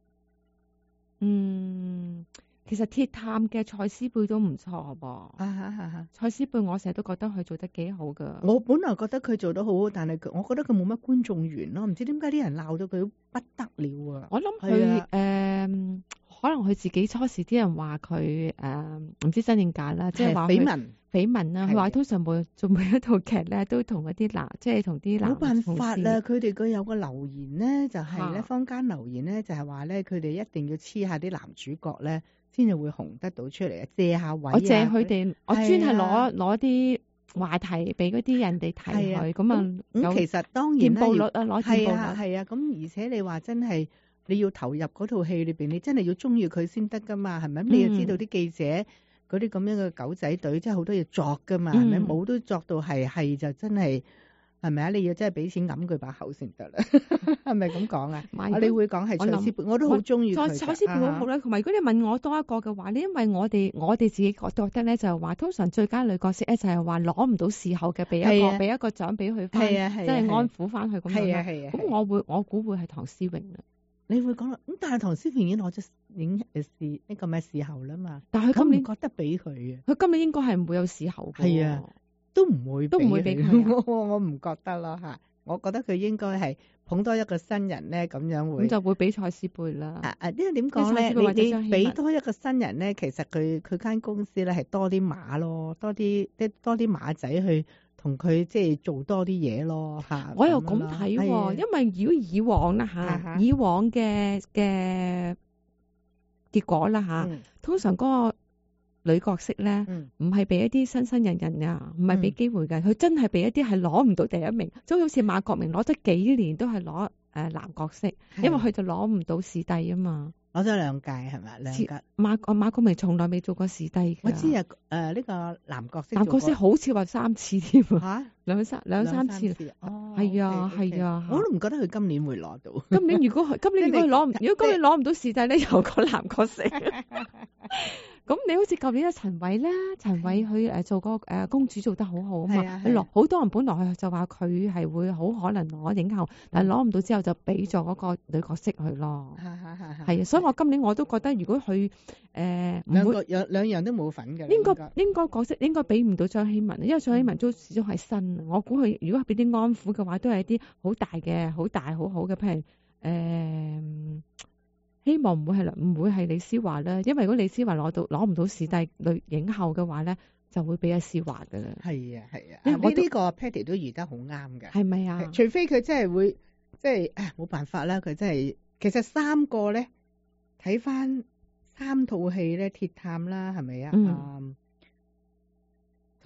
嗯，其實鐵探嘅蔡思貝都唔錯噃。 啊哈哈哈！ 蔡思貝我成日都覺得佢做得幾好噶。 我本來覺得佢做得好好，但係佢，我覺得佢冇乜觀眾緣咯。唔知點解啲人鬧到佢不得了啊！ 我諗佢誒，可能佢自己初時啲人話佢誒，唔知真定假啦，即係話緋聞緋聞啦。佢話通常每做每一套劇咧，都同嗰啲男，即係同啲男。冇辦法啦，佢哋佢有個留言咧，就係咧，坊間留言咧，就係話咧，佢哋一定要黐下啲男主角咧，先至會紅得到出嚟啊！借下位啊！ 我借佢哋，我專係攞攞啲話題俾嗰啲人哋睇佢，咁啊咁其實當然啦，見報率啊，攞見報率係啊，咁而且你話真係你要投入嗰套戲裏邊，你真係要中意佢先得噶嘛，係咪？你又知道啲記者嗰啲咁樣嘅狗仔隊，真係好多嘢作噶嘛，係咪？冇都作到係係就真係。係咪啊？你要真係俾錢揞佢把口先得啦，係咪咁講啊？我你會講係蔡思貝，我都好中意佢。 蔡思貝好好咧，同埋如果你問我多一個嘅話咧，因為我哋我哋自己覺得咧就係話，通常最佳女角色咧就係話攞唔到視後嘅，俾一個俾一個獎俾佢翻，即係安撫翻佢咁樣。係啊係啊。咁我會我估會係唐詩詠啦。你會講啦，咁但係唐詩詠已經攞咗影誒視呢個咩視後啦嘛。但係佢今年覺得俾佢啊，佢今年應該係唔會有視後嘅。係啊。都唔會，都唔會俾佢。我我唔覺得咯嚇，我覺得佢應該係捧多一個新人咧，咁樣會。咁就會俾蔡思貝啦。啊啊，因為點講咧？你你俾多一個新人咧，其實佢佢間公司咧係多啲馬咯，多啲即多啲馬仔去同佢即係做多啲嘢咯嚇。我又咁睇喎，因為如果以往啦嚇，以往嘅嘅結果啦嚇，通常嗰個女角色咧，唔係俾一啲新新人人啊，唔係俾機會嘅，佢、嗯、真係俾一啲係攞唔到第一名，就好似馬國明攞咗幾年都係攞誒男角色，因為佢就攞唔到視帝啊嘛，攞咗兩屆係咪？兩屆馬馬國明從來未做過視帝。我知啊，誒、呃、呢、這個男角色男角色好似話三次添啊，兩三兩三次，係啊係啊，係、okay, 啊，我都唔覺得佢今年會攞到。今年如果今年如果佢攞唔，如果今年攞唔到視帝咧，有個男角色。咁你好似舊年阿陳偉咧，陳偉佢誒做個誒公主做得好好啊嘛，佢攞好多人本來就話佢係會好可能攞影后，但係攞唔到之後就俾咗嗰個女角色佢咯。係係係係啊，所以我今年我都覺得如果佢誒兩個有兩樣都冇份嘅，應該應該角色應該俾唔到張希文，因為張希文都始終係新，我估佢如果俾啲安撫嘅話，都係一啲好大嘅、好大好好嘅，譬如誒。呃希望唔會係唔會係李思華啦，因為如果李思華攞到攞唔到視帝女影后嘅話咧，就會俾阿思華噶啦。係啊係啊，我呢個 Patty 都預得好啱嘅，係咪啊？除非佢真係會即係誒冇辦法啦，佢真係其實三個咧睇翻三套戲咧，鐵探啦係咪啊？嗯。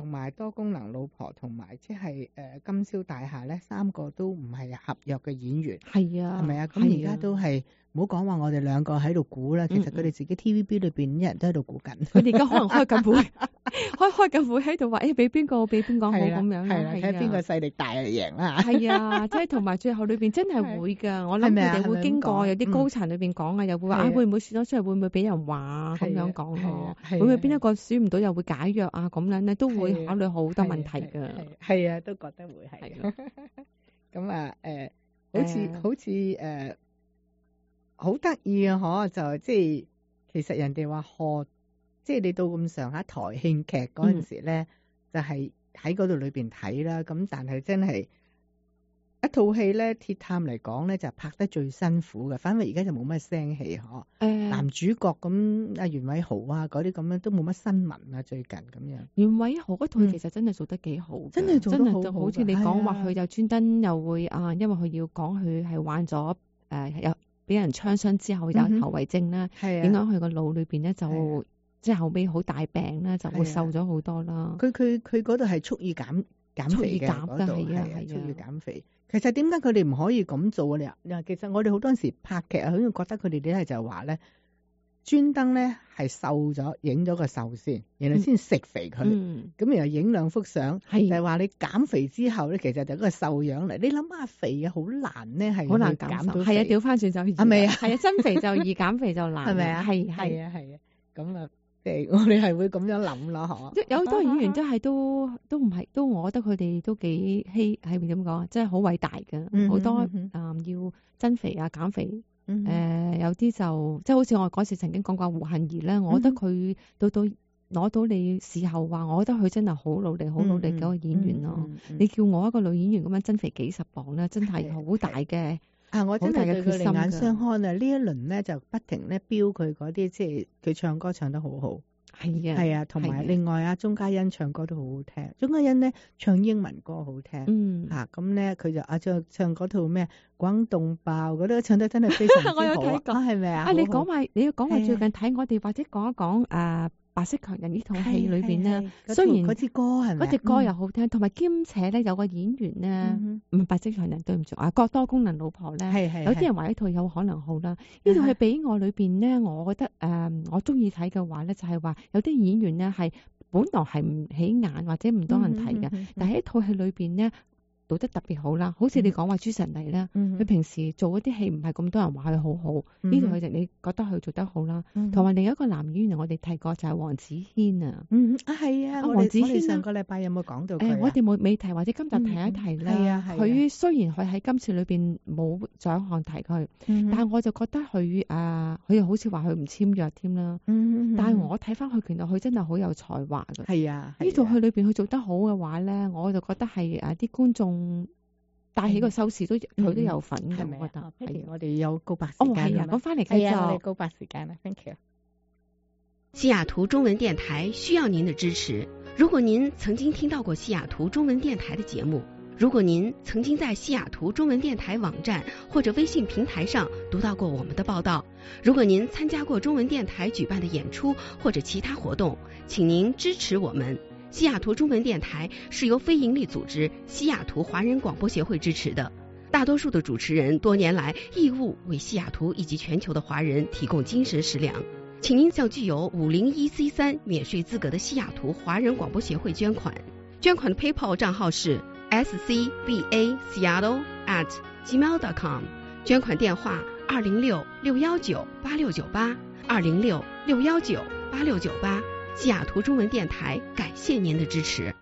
同埋多功能老婆同埋即係誒金宵大廈咧，三個都唔係合約嘅演員。 係啊， 係咪啊？咁而家都係唔好講話我哋兩個喺度估啦，其實佢哋自己 T V B 裏邊一人都喺度估緊。 佢哋而家可能開緊會，開開緊會喺度話，誒俾邊個俾邊個好咁樣。 係啦，睇邊個勢力大就贏啦。 係啊，即係同埋最後裏邊真係會㗎。我諗佢哋會經過有啲高層裏邊講啊，又會話啊會唔會選咗出嚟，會唔會俾人話咁樣講咯？會唔會邊一個選唔到又會解約啊？咁樣咧都會考慮好多問題㗎。 係啊，都覺得會係。咁啊誒，好似好似誒。好得意啊！嗬，就即係其實人哋話學，即係你到咁上下台慶劇嗰陣時咧，嗯、就係喺嗰度裏邊睇啦。咁但係真係一套戲咧，鐵探嚟講咧就拍得最辛苦嘅。反而而家就冇乜聲氣嗬。誒，男主角咁阿袁偉豪啊嗰啲咁樣都冇乜新聞啊，最近咁樣。袁偉豪嗰套其實真係做得幾好、嗯，真係做得好好。 就好似你講話佢就專登又會啊，因為佢要講佢係患咗誒有。俾人槍傷之後有後遺症啦，影響佢個腦裏邊咧就即係後尾好大病啦，就會瘦咗好多啦。 佢佢佢嗰度係蓄意減減肥嘅嗰度，係啊，蓄意減肥。其實點解佢哋唔可以咁做啊？你話你話，其實我哋好多時拍劇啊，好似覺得佢哋咧就話咧，專登咧係瘦咗，影咗個瘦先，然後先食肥佢。咁、嗯、然後影兩幅相，就係話你減肥之後咧，其實就係個瘦樣嚟。你諗下肥啊，好難咧，係好難減到。 係啊，調翻轉就係咪啊？係啊，增肥就易，減肥就難。係咪啊？係係啊係啊。咁啊，即係我哋係會咁樣諗咯，嗬。 有好多演員真係都都唔係，都我覺得佢哋都幾希係咪點講？真係好偉大嘅，好、嗯、多、嗯嗯、要增肥啊減肥。誒、嗯呃，有啲就即係好似我嗰時曾經講過胡杏兒咧，我覺得佢到到攞到你事後話，我覺得佢真係好努力、好努力嘅一個演員咯、嗯嗯嗯。你叫我一個女演員咁樣增肥幾十磅咧，真係好大嘅啊！我真係對佢另眼相看啊！呢一輪咧就不停咧標佢嗰啲，即係佢唱歌唱得好好。係啊，係啊，同埋另外啊，鐘嘉欣唱歌都好好聽。鐘嘉欣咧唱英文歌好聽，嗯嚇咁咧佢就啊唱唱嗰套咩廣東爆嗰啲唱得真係非常之好。我有睇過，係咪啊？啊，你講埋你要講埋最近睇我哋或者講一講誒白色強人呢套戲裏邊咧，雖然嗰支歌係咪？嗰隻歌又好聽，同埋兼且咧有個演員咧，唔係白色強人，對唔住啊，個多功能老婆咧，係係有啲人話呢套有可能好啦。呢套戲俾我裏邊咧，我覺得誒我中意睇嘅話咧，就係話有啲演員咧係本來係唔起眼或者唔多人睇嘅，但係喺套戲裏邊咧做得特別好啦。好似你講話朱晨麗咧，佢平時做嗰啲戲唔係咁多人話佢好好，呢套佢你覺得佢做得好啦。同埋另一個男演員我哋提過就係黃子軒啊，嗯啊係啊，黃子軒上個禮拜有冇講到佢？誒我哋冇未提或者今集提一提啦。係啊係。佢雖然佢喺今次裏邊冇獎項提佢，但係我就覺得佢啊，佢又好似話佢唔簽約添啦。但係我睇翻佢其實佢真係好有才華㗎。係啊，呢套戲裏邊佢做得好嘅話咧，我就覺得係誒啲觀眾。帶起個收視都佢、嗯、都有份嘅，我覺得係。我哋有告白時間哦，係啊，咁翻嚟繼續。我哋告白時間啦 ，thank you。 西雅圖中文電台需要您的支持。如果您曾經聽到過西雅圖中文電台的節目，如果您曾經在西雅圖中文電台網站或者微信平台上讀到過我們的報道，如果您參加過中文電台舉辦的演出或者其他活動，請您支持我們。西雅圖中文電台是由非營利組織西雅圖華人廣播協會支持的，大多數的主持人多年來義務為西雅圖以及全球的華人提供精神食糧，請您向具有五零一 C 三免稅資格的西雅圖華人廣播協會捐款，捐款的 PayPal 賬號是 s c b a seattle at gmail dot com， 捐款電話二零六六一九八六九八二零六六一九八六九八。西雅圖中文電台感謝您的支持。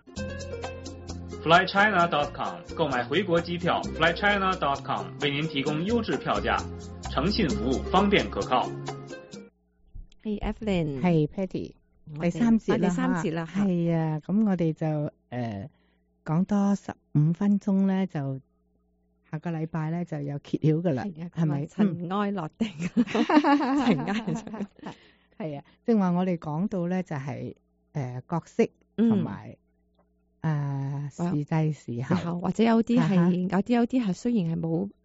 fly china dot com 購買回國機票 fly china dot com 為您提供優質票價，誠信服務，方便可靠。 係 Evelyn， 係 Patty， 第三節啦，第三節啦，係啊，咁我哋就誒講多十五分鐘咧，就下個禮拜咧就有揭曉噶啦，係咪？ 塵埃落定，塵埃。 係啊，正話我哋講到咧就係、是、誒、呃、角色同埋誒時制時候， 或者有啲係有啲有啲係雖然係冇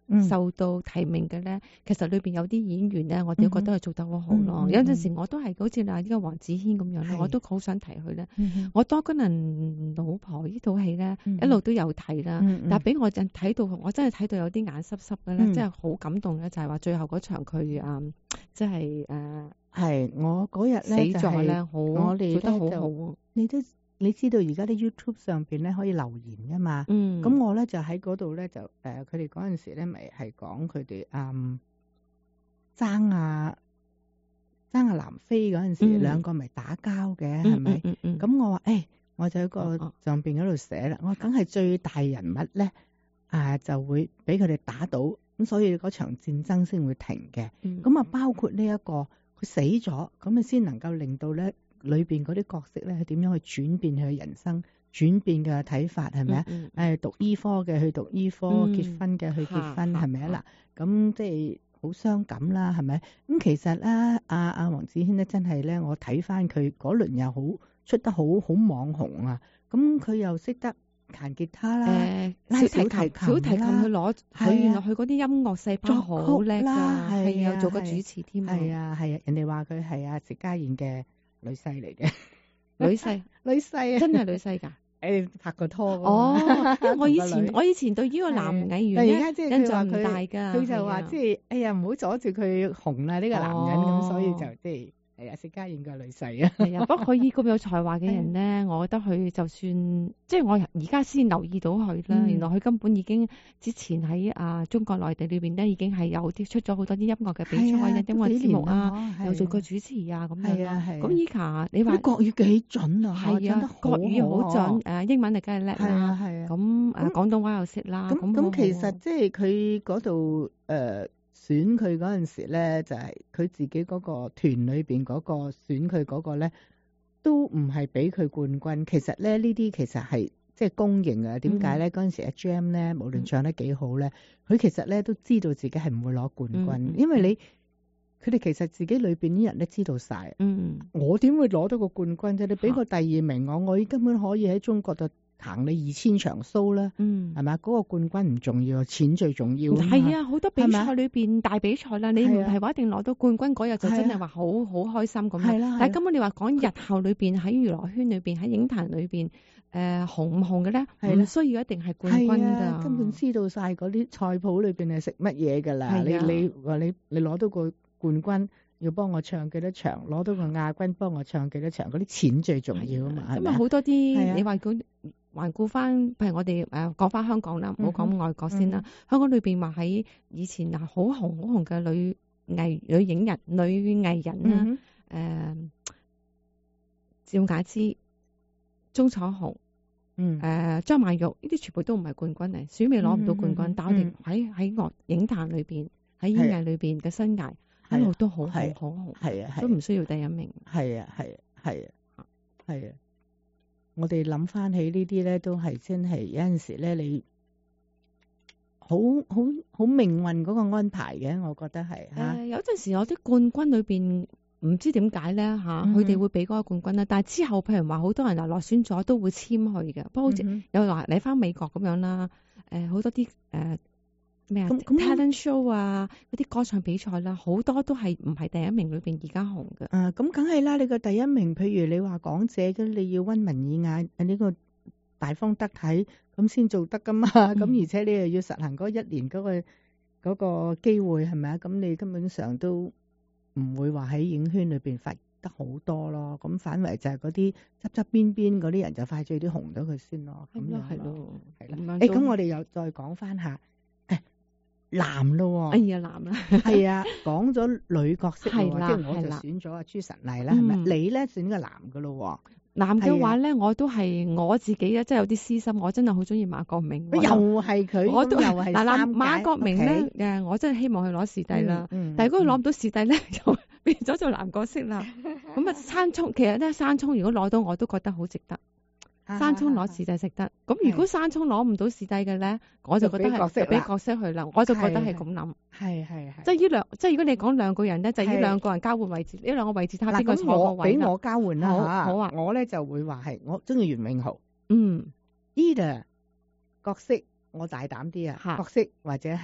受到提名嘅咧，其實裏邊有啲演員咧，我哋都覺得佢做得好好咯。 嗯嗯、 有陣時我都係好似嗱，呢個黃子軒咁樣咧，我都好想提佢咧。嗯、我多個人老婆呢套戲咧，嗯、一路都有睇啦。嗯嗯、但係俾我陣睇到，我真係睇到有啲眼濕濕嘅咧，嗯、真係好感動咧。就係、是、話最後嗰場佢啊，即係誒，係我嗰日咧死咗咧，好我哋做得好好。你都你知道而家啲 YouTube 上邊咧可以留言噶嘛？嗯，咁我咧就喺嗰度咧就誒，佢哋嗰陣時咧咪係講佢哋嗯爭啊爭啊南非嗰陣時，嗯、兩個咪打交嘅係咪？嗯嗯咁、嗯、我話誒、欸，我就喺個上邊嗰度寫啦，我梗係最大人物咧啊，就會俾佢哋打到，咁所以嗰場戰爭先會停嘅。咁啊、嗯，包括呢、這、一個佢死咗，咁啊先能夠令到咧。裏邊嗰啲角色咧，點樣去轉變佢嘅人生，轉變嘅睇法係咪啊？誒、嗯嗯，讀醫科嘅去讀醫科，嗯、結婚嘅去結婚，係咪啊？嗱，咁即係好傷感啦，係咪？咁其實咧，阿阿黃子軒咧，真係咧，我睇翻佢嗰輪又好出得好好網紅啊！咁佢又識得彈吉他啦，誒，小提琴，小提琴佢攞，佢原來佢嗰啲音樂細胞好叻㗎，係啊，做過主持添，係啊係啊，人哋話佢係阿薛家燕嘅女婿嚟嘅，女婿女婿啊，真係女婿㗎。誒，拍過拖哦，因為我以前我以前對呢個男藝員咧印象唔大㗎，佢就話即係哎呀唔好阻住佢紅啦呢個男人咁，所以就即係。係啊，薛家燕個女婿啊。係啊，不過佢依咁有才華嘅人咧，我覺得佢就算即係我而家先留意到佢啦。嗯、原來佢根本已經之前喺啊中國內地裏邊咧，已經係有啲出咗好多啲音樂嘅比賽啊、音樂節目啊，有做過主持啊咁樣。係啊係。咁依家你話國語幾準啊？係啊，國語好準。誒英文你梗係叻啦。係啊係啊。咁誒廣東話又識啦。咁咁其實即係佢嗰度誒。選佢嗰陣時咧，就係、是、佢自己嗰個團裏邊嗰個選佢嗰個咧，都唔係俾佢冠軍。其實咧，呢啲其實係即係公認嘅。點解咧？嗰陣、嗯、時阿 Jam 咧，無論唱得幾好咧，佢、嗯、其實咧都知道自己係唔會攞冠軍，嗯、因為你佢哋其實自己裏邊啲人都知道晒。嗯，我點會攞到個冠軍啫？你俾個第二名我，我根本可以喺中國度行你二千場 show 啦，嗯，係咪？嗰個冠軍唔重要，錢最重要。係啊，好多比賽裏邊大比賽啦，你唔係話一定攞到冠軍嗰日就真係話好好開心咁樣。係啦，但係根本你話講日後裏邊喺娛樂圈裏邊喺影壇裏邊誒紅唔紅嘅咧，唔需要一定係冠軍㗎。根本知道晒嗰啲菜譜裏邊係食乜嘢㗎啦。你你話你你攞到個冠軍，要幫我唱幾多場，攞到個亞軍幫我唱幾多場，嗰啲錢最重要啊嘛。咁啊好多啲你話佢。環顧翻，譬如我哋誒講翻香港啦，唔好講外國先啦。嗯嗯、香港裏邊話喺以前嗱好紅好紅嘅女藝女影人、女藝人啦，誒、嗯呃、趙雅芝、鍾楚紅、嗯誒、呃、張曼玉，呢啲全部都唔係冠軍嚟，選美攞唔到冠軍，嗯嗯、但我哋喺喺樂影壇裏邊，喺演藝裏邊嘅生涯一路都好紅好紅，係啊，都唔需要第一名。係啊係啊係啊係啊。我哋諗翻起呢啲咧，都係真係有陣時咧，你好好好命運嗰個安排嘅，我覺得係嚇、呃。有陣時有啲冠軍裏邊唔知點解咧嚇，佢哋、嗯、會俾嗰個冠軍啦。但係之後譬如話好多人啊落選咗都會簽去嘅。不過好似、嗯、有話你翻美國咁樣啦，誒、呃、好多啲誒。呃咩啊 talent show 啊，嗰啲歌唱比賽啦，好多都係唔係第一名裏邊而家紅嘅。啊，咁梗係啦，你個第一名，譬如你話港姐嘅，你要溫文爾雅，呢、這個大方得體，咁先做得噶嘛。咁、嗯、而且你又要實行嗰一年嗰、那個嗰、那個機會係咪啊？咁你根本上都唔會話喺影圈裏邊發得好多咯。咁反為就係嗰啲側側邊邊嗰啲人就快脆啲紅咗佢先咯。咁又係咯，係啦。誒，咁我哋又再講翻下。男咯，哎呀男啦，係啊，講咗女角色，即係我就選咗阿朱晨麗啦，係咪？你咧選個男噶咯，男嘅話咧，我都係我自己咧，即係有啲私心，我真係好中意馬國明，又係佢，我都又係嗱嗱馬國明咧，誒，我真係希望佢攞視帝啦，但係如果佢攞唔到視帝咧，就變咗做男角色啦。咁啊，山聰其實咧，山聰如果攞到，我都覺得好值得。山聰攞視帝食得，咁如果山聰攞唔到視帝嘅咧，我就覺得係俾角色佢啦，我就覺得係咁諗，係係係，即係呢兩，即係如果你講兩個人咧，就呢兩個人交換位置，呢兩個位置睇下邊個坐個位啦。俾我交換啦嚇，好啊，我咧就會話係我中意袁詠豪，嗯，either角色我大膽啲啊，角色或者係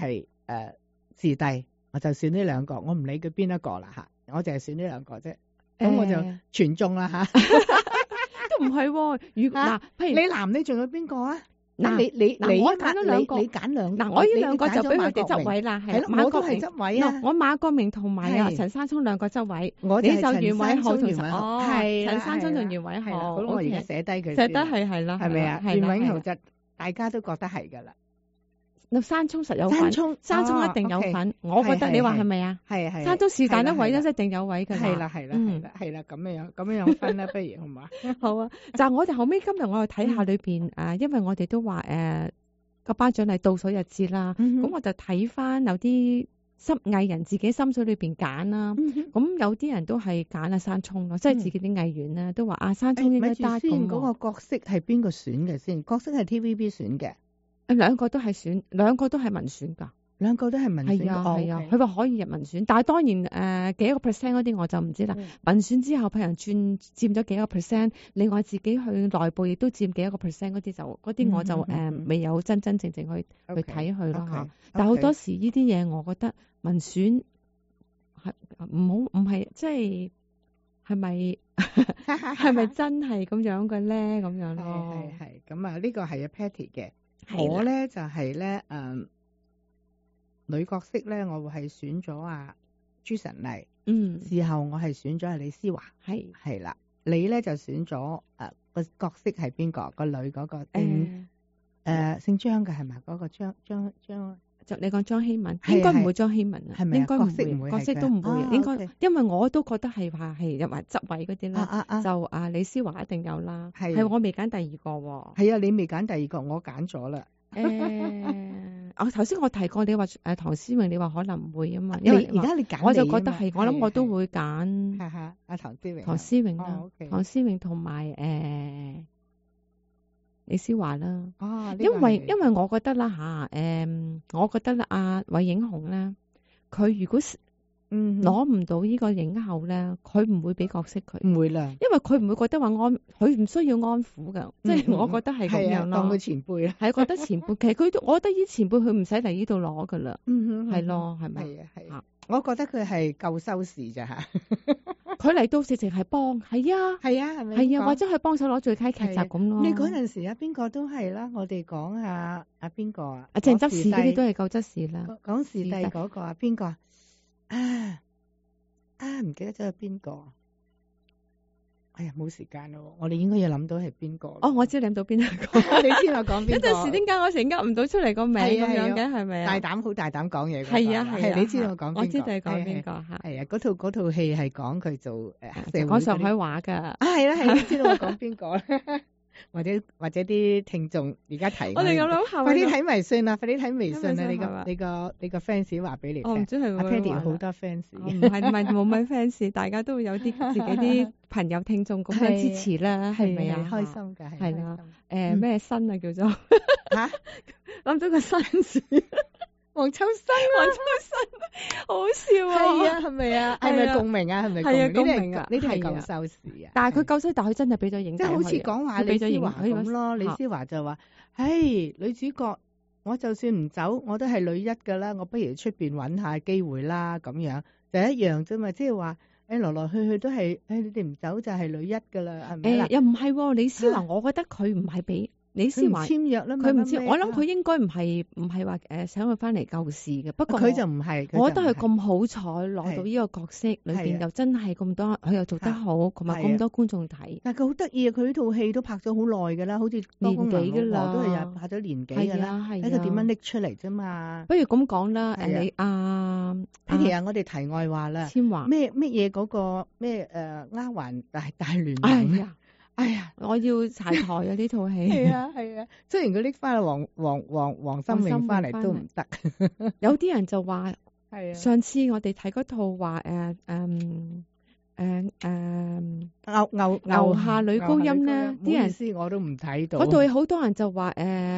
誒視帝，我就選呢兩個，我唔理佢邊一個啦嚇，我就係選呢兩個啫。咁、欸、我就全中啦嚇。 都唔係喎，如果嗱，譬如你男你仲有邊個啊？ 嗱， 你你嗱，我揀咗兩個， 你揀兩嗱，我呢兩個就俾佢哋執位啦，係啦， 馬國明係執位啊， 我馬國明同埋啊陳山聰兩個執位，你就袁偉豪同陳哦，陳山聰同袁偉豪， 咁我而家寫低佢， 寫低係係啦， 係咪啊？袁偉豪就大家都覺得係㗎啦。山聰實有份，山聰一定有份，我覺得你話係咪啊？係係，山聰是但一位都一定有位㗎啦。係啦係啦係啦係啦，咁樣樣咁樣樣分啦，不如好嘛？ 好啊，就我哋後尾今日我去睇下裏邊誒，因為我哋都話誒個頒獎禮倒數日節啦，咁我就睇翻有啲心藝人自己心水裏邊揀啦，咁有啲人都係揀阿山聰咯，即係自己啲藝員咧都話阿山聰應該得咁。 先嗰個角色係邊個選嘅先？角色係 T V B 選嘅。 兩個都係選，兩個都係民選㗎， 兩個都係民選。係啊係啊，佢話可以入民選，但係當然誒、呃、幾多個 percent 嗰啲我就唔知啦。嗯、民選之後，譬如轉佔咗幾多個 percent，另外自己去內部亦都佔幾多個 percent 嗰啲就嗰啲我就誒、嗯呃、未有真真正正去、okay, 去睇佢咯嚇。Okay, 但係好多時呢啲嘢，我覺得民選係唔好唔係即係係咪係咪真係咁樣嘅咧？咁樣咯。 係係咁啊！呢個係阿 Patty 嘅。我咧就係、是、咧，誒、嗯，女角色咧，我會係選咗阿朱晨麗，嗯，事後我係選咗阿李思華，係係啦，你咧就選咗誒個角色係邊個？個女嗰、那個誒、嗯呃、姓張嘅係咪？嗰、那個張張張， 就你講張希文，應該唔會張希文啊，係咪應該唔會，會角色都唔會，啊、應該、okay. 因為我都覺得係話係入埋執位嗰啲啦，啊啊就啊李思華一定有啦，係我未揀第二個喎， 係啊，你未揀第二個，我揀咗啦。 誒、欸，我頭先我提過你話誒唐詩詠，你話可能唔會啊嘛，因為而家你揀，我就覺得係，我諗我都會揀， 係係阿唐詩詠， 唐詩詠啦，哦 okay. 唐詩詠同埋誒李思華啦，哦，因為因為我覺得啦吓，誒、呃，我覺得啦阿韋影紅咧，佢如果嗯攞唔到呢個影后咧，佢唔會俾角色佢，唔會啦，因為佢唔會覺得話安，佢唔需要安撫噶，即、嗯、係、就是、我覺得係咁樣咯。當佢前輩啊，係覺得前輩，其實佢，我覺得呢前輩佢唔使嚟呢度攞噶啦，嗯係咯，係咪？係啊係啊， 我覺得佢係夠收視咋吓， 佢嚟到直情係幫，係啊係啊係咪？係啊， 或者係幫手攞最佳劇集咁咯。 你嗰陣時啊，邊個都係啦，我哋講下阿邊個啊， 阿鄭則仕嗰啲都係夠則仕啦。 講視帝嗰個啊，邊個啊？啊啊，唔記得咗係邊個？哎呀，冇時間咯，我哋應該要諗到係邊個。 哦，我知諗到邊一個， 你知我講邊個？ 嗰陣時點解我成日噏唔到出嚟個名咁樣嘅？係咪啊？ 大膽好大膽講嘢。 係啊係啊， 你知道我講邊個？ 我知道你講邊個吓。 係啊，嗰套嗰套戲係講佢做誒， 講上海話噶。 啊係啦係，你知道我講邊個咧？或者或者啲聽眾而家睇， 我哋咁諗下， 快啲睇微信啊！快啲睇微信啊！你個你個你個 fans 話俾你聽，阿 Patty 好多 fans， 唔係唔係冇乜 fans，大家都會有啲自己啲朋友聽眾咁樣支持啦，係咪啊？ 開心㗎， 係啦，誒咩新啊叫做嚇，諗咗個新字。黃秋生，黃秋生，好笑啊！ 係啊，係咪啊？係咪共鳴啊？係咪共鳴？ 共鳴啊！ 呢啲係夠收視啊！ 但係佢夠收，但係佢真係俾咗影帝， 即係好似講話李思華咁咯。李思華就話：，唉，女主角，我就算唔走，我都係女一噶啦，我不如出邊揾下機會啦。咁樣就一樣啫嘛，即係話，誒，來來去去都係，誒，你哋唔走就係女一噶啦，係咪？ 誒，又唔係，李思華，我覺得佢唔係俾。李思華簽約啦， 佢唔知，我諗佢應該唔係唔係話誒想佢翻嚟救市嘅。不過佢就唔係， 我覺得佢咁好彩攞到呢個角色裏邊又真係咁多，佢又做得好，同埋咁多觀眾睇。 但係佢好得意啊！佢呢套戲都拍咗好耐噶啦，好似年幾噶啦， 都係拍咗年幾噶啦。睇佢點樣拎出嚟啫嘛？ 不如咁講啦，誒你啊， 其實我哋題外話啦， 簽華咩咩嘢嗰個咩誒丫鬟大大聯盟。哎呀， 我要柴台啊！呢套戲係啊係啊，雖然佢拎翻黃黃黃黃心穎翻嚟都唔得， 有啲人就話係啊。 上次我哋睇嗰套話誒誒誒誒牛牛牛下女高音咧，啲人我都唔睇到。 嗰套好多人就話誒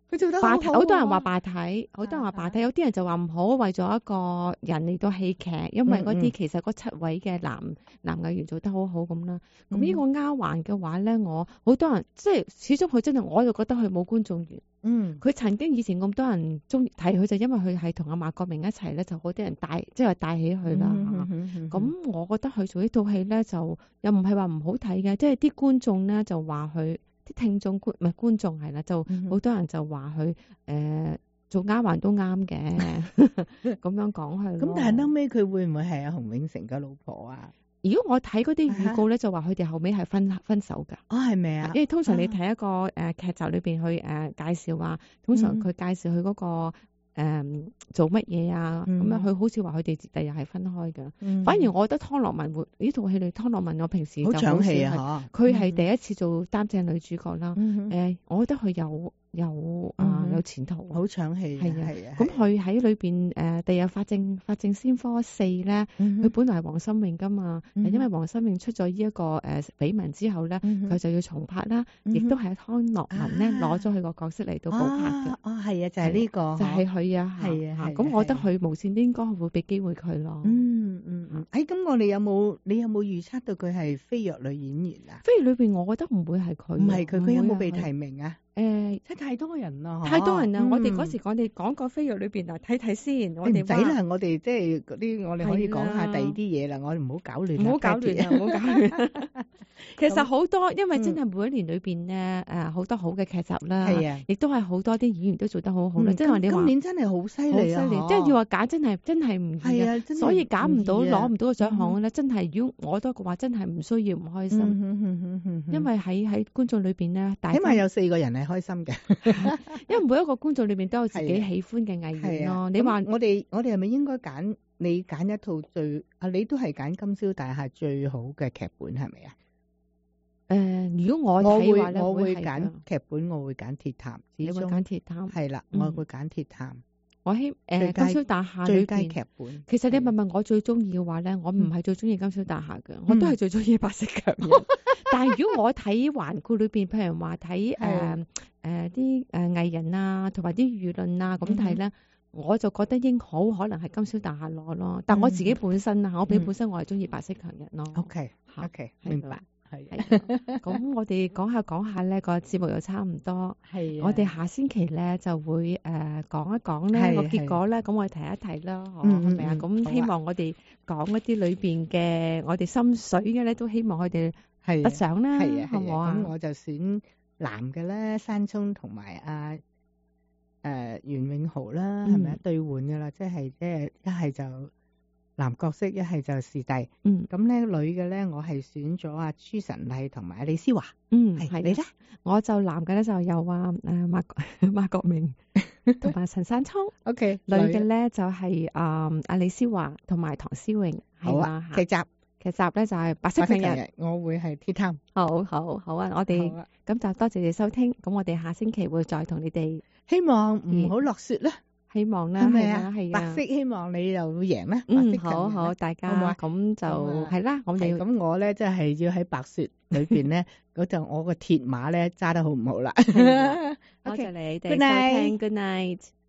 佢做得好好、啊。 霸體好多人話霸體，好多人話霸體，有啲人就話唔好，為咗一個人嚟到戲劇，因為嗰啲其實嗰七位嘅男、嗯、男藝員做得好好咁啦。咁呢、嗯、個丫鬟嘅話咧，我好多人即係始終佢真係，我就覺得佢冇觀眾緣。嗯，佢曾經以前咁多人中意睇佢，就因為佢係同阿馬國明一齊咧，就好多人帶即係帶起佢啦。咁、嗯嗯嗯嗯、我覺得佢做呢套戲咧，就又唔係話唔好睇嘅，即係啲觀眾咧就話佢。啲聽眾觀唔係觀眾係啦，就好多人就話佢誒做丫鬟都啱嘅，咁樣講係。咁但係後尾佢會唔會係阿洪永城嘅老婆啊？ 如果我睇嗰啲預告咧，就話佢哋後尾係分分手㗎。 哦，係咪啊？ 因為通常你睇一個誒、呃、劇集裏邊去誒、呃、介紹話，通常佢介紹佢嗰、嗰個。誒、嗯，做乜嘢啊？咁、嗯、樣佢好似話佢哋第日係分開嘅、嗯。反而我覺得湯洛雯會呢套戲裏，湯洛雯我平時就好搶戲啊！佢係第一次做擔正女主角啦。誒、嗯呃，我覺得佢有有啊、呃、有前途， 好搶戲。係啊係啊。咁佢喺裏邊誒，第日法證法證先科四咧，佢、嗯、本來係黃心穎噶嘛，嗯、因為黃心穎出咗呢一個誒緋聞之後咧，佢、嗯、就要重拍啦，亦、嗯、都係湯洛雯咧攞咗佢個角色嚟到補拍嘅。 哦，係啊，就係、是、呢、這個， 就係佢啊，係啊，咁我覺得佢無線應該會俾機會佢咯。 嗯嗯嗯。誒，咁我哋有冇你有冇預測到佢係飛躍女演員啊？ 飛躍裏邊，我覺得唔會係佢。 唔係佢，佢有冇被提名啊？ 誒、呃， 即係太多人啦， 太多人啦、嗯！我哋嗰時我哋講過飛躍裏邊啊，睇睇先。我哋唔使啦，我哋即係嗰啲，我哋可以講下第二啲嘢啦。我哋唔好搞亂， 唔好搞亂啊！唔好搞亂。其實好多，因為真係每一年裏邊咧，誒好多好嘅劇集啦，係啊，亦都係好多啲演員都做得好好啦。即係話你話今年真係好犀利啊！ 即係要話揀真係真係唔易啊！所以揀唔到攞唔到個獎項咧，真係如果我多嘅話，真係唔需要唔開心。因為喺喺觀眾裏邊咧， 起碼有四個人係開心嘅。 因為每一個觀眾裏面都有自己喜歡嘅藝員咯。你話我哋我哋係咪應該揀你揀一套最啊？你都係揀《金宵大廈》最好嘅劇本係咪啊？ 誒、呃，如果我睇話咧， 我會揀劇本，我會揀《鐵探》。 你會揀《鐵探》？ 係啦，我會揀《鐵探》。 我希誒《金宵大廈》 最佳劇本。 其實你問問我最中意嘅話咧，我唔係最中意《金宵大廈》嘅，我都係最中意《白色強人》。但係如果我睇環顧裏邊，譬如話睇誒誒啲誒藝人啊，同埋啲輿論啊咁睇咧，我就覺得應好可能係《金宵大廈》攞咯。但我自己本身啊，嗯、我比本身我係中意《白色強人》咯。 OK OK，明白。 係，咁我哋講下講下咧，個節目又差唔多。係，我哋下星期咧就會誒講一講咧個結果咧，咁我哋提一提啦，係咪啊？咁希望我哋講一啲裏邊嘅我哋心水嘅咧，都希望佢哋得獎啦，係咪啊？ 咁我就選男嘅咧，山聰同埋阿誒袁永豪啦，係咪啊？對換噶啦，即係即係一係就。男角色一係就視帝，嗯，咁咧女嘅咧，我係選咗阿朱晨麗同埋阿李思華， 嗯，係你咧，我就男嘅咧就有啊誒馬馬國明同埋陳山聰 ，OK， 女嘅咧就係啊阿李思華同埋唐詩詠， 好啊，劇集劇集咧就係白色強人， 我會係鐵探， 好好好啊，我哋咁就多謝你收聽，咁我哋下星期會再同你哋， 希望唔好落雪啦。 希望啦，係啊，係白色希望你又會贏啦。 嗯，好好，大家咁就係啦。我哋咁我咧，即係要喺白雪裏邊咧，嗰就我個鐵馬咧揸得好唔好啦。 多謝你哋收聽，Good night。